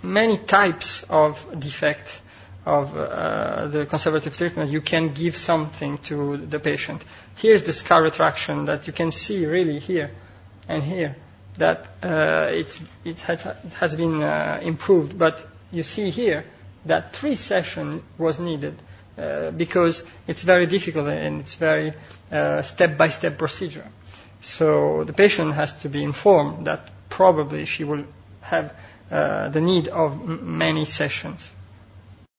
many types of defect of the conservative treatment. You can give something to the patient. Here's the scar retraction that you can see really here and here, that it has been improved. But you see here that 3 sessions was needed because it's very difficult and it's very step-by-step procedure. So the patient has to be informed that probably she will have the need of many sessions.